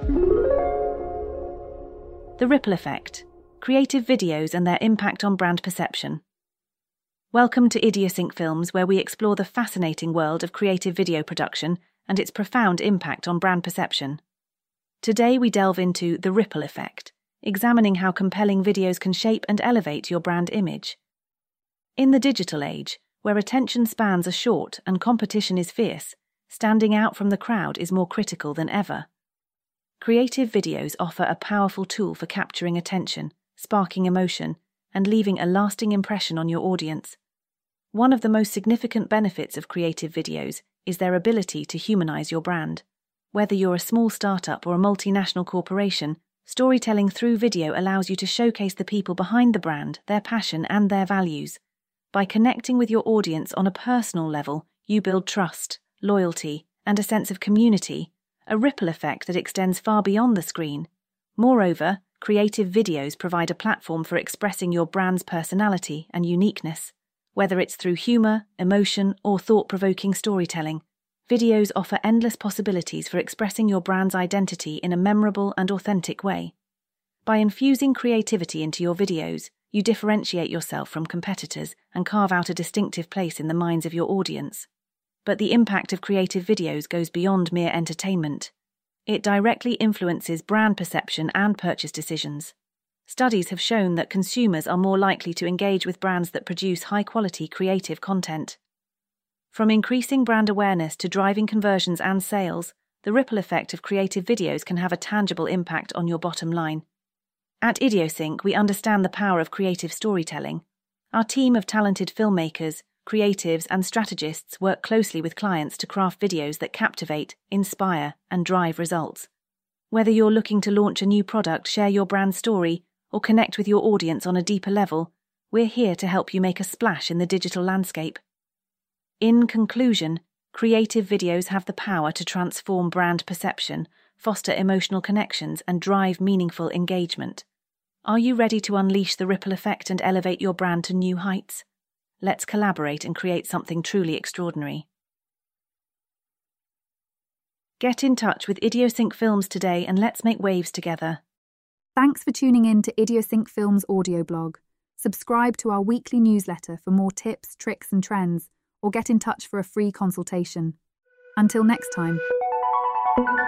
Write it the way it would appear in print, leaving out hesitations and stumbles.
The Ripple Effect: Creative Videos and Their Impact on Brand Perception. Welcome to Idiosync Films, where we explore the fascinating world of creative video production and its profound impact on brand perception. Today we delve into the Ripple Effect, examining how compelling videos can shape and elevate your brand image. In the digital age, where attention spans are short and competition is fierce, standing out from the crowd is more critical than ever. Creative videos offer a powerful tool for capturing attention, sparking emotion, and leaving a lasting impression on your audience. One of the most significant benefits of creative videos is their ability to humanize your brand. Whether you're a small startup or a multinational corporation, storytelling through video allows you to showcase the people behind the brand, their passion, and their values. By connecting with your audience on a personal level, you build trust, loyalty, and a sense of community, a ripple effect that extends far beyond the screen. Moreover, creative videos provide a platform for expressing your brand's personality and uniqueness. Whether it's through humor, emotion, or thought-provoking storytelling, videos offer endless possibilities for expressing your brand's identity in a memorable and authentic way. By infusing creativity into your videos, you differentiate yourself from competitors and carve out a distinctive place in the minds of your audience. But the impact of creative videos goes beyond mere entertainment. It directly influences brand perception and purchase decisions. Studies have shown that consumers are more likely to engage with brands that produce high-quality creative content. From increasing brand awareness to driving conversions and sales, the ripple effect of creative videos can have a tangible impact on your bottom line. At Idiosync, we understand the power of creative storytelling. Our team of talented filmmakers, creatives, and strategists work closely with clients to craft videos that captivate, inspire, and drive results. Whether you're looking to launch a new product, share your brand story, or connect with your audience on a deeper level, we're here to help you make a splash in the digital landscape. In conclusion, creative videos have the power to transform brand perception, foster emotional connections, and drive meaningful engagement. Are you ready to unleash the ripple effect and elevate your brand to new heights? Let's collaborate and create something truly extraordinary. Get in touch with Idiosync Films today and let's make waves together. Thanks for tuning in to Idiosync Films audio blog. Subscribe to our weekly newsletter for more tips, tricks, and trends, or get in touch for a free consultation. Until next time.